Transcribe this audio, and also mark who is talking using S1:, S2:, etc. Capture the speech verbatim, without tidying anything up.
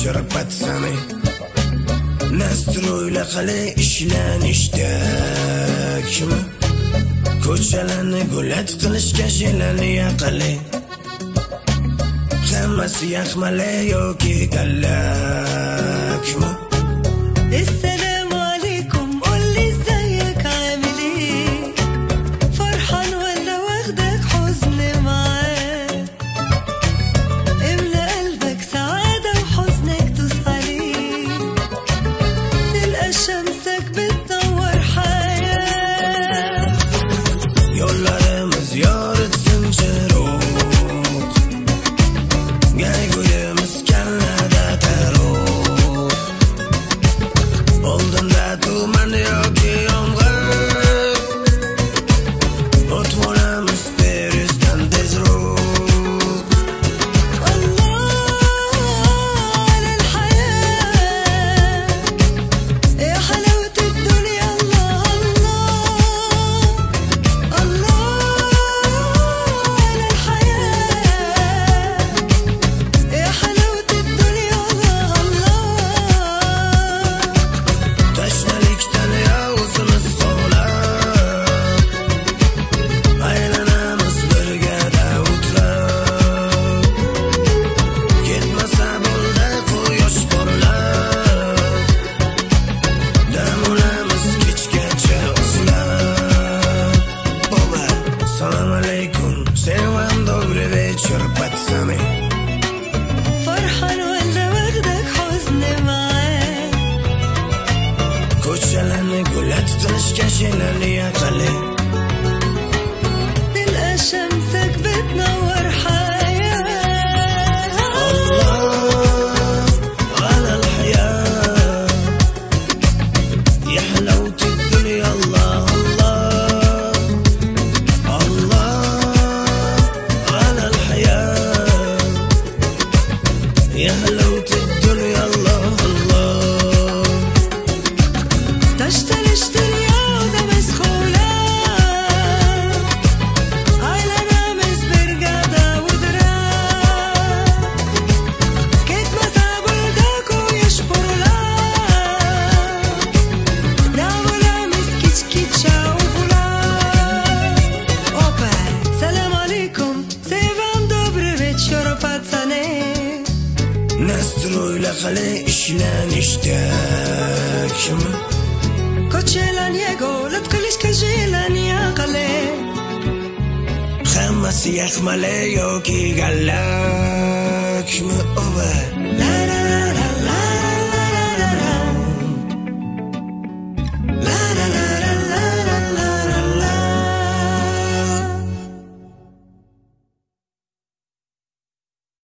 S1: wieczór pacany. Nastrój laqali ishlanishtakmi. Ko'chalarni gulat qilishga shelani yaqali. Hammasi yaxmali yoki gallakmi.
S2: السلام عليكم قولي ازيك عامل ايه فرحان ولا واخدك حزن معاه املى قلبك سعادة وحزنك دوس عليه تلقى شمسك بتنور حياة
S1: Yollarımız yaratın çırok Gayguyumuz kellada terok Oldunda tuman yoki yomg'ir O'tvoramiz Parisdan tezroq
S2: الله على الحياة يا حلاوة الدنيا الله الله الله على الحياة يا حلاوة الدنيا الله الله
S1: Tashnalikdan yozimiz qolab Aylanamiz birgada o'tlab Ketmasa bo'ldi quyosh porlab Dam olamiz kechgacha uxlab Oba, salom alaykum, sevim добрый вечер, пацаны.
S2: فرحان ولا واخدك حزن معاه
S1: Ko'chalarni gulat qilishga shelani yaqali.
S2: تلقى شمسك بتنور حياة
S1: الله على الحياة يا حلاوة الدنيا الله الله الله على الحياة يا حلاوة الدنيا الله الله
S2: تشتري اشتري عاوزة مسخولة عيلنا مزبرقادة ودراع كيت مساب ولدك ويشبر لا نعملها مسكيتش كيتشا وفولا Опа, салам алейкум, sevim добрый вечер, пацаны
S1: Nastroy laqali ishlanishtakmi.
S2: Ko'chalarni yagolab qilishga shelani yaqali
S1: Hammasi yaxmali yoki gallakmi. Oba
S2: La la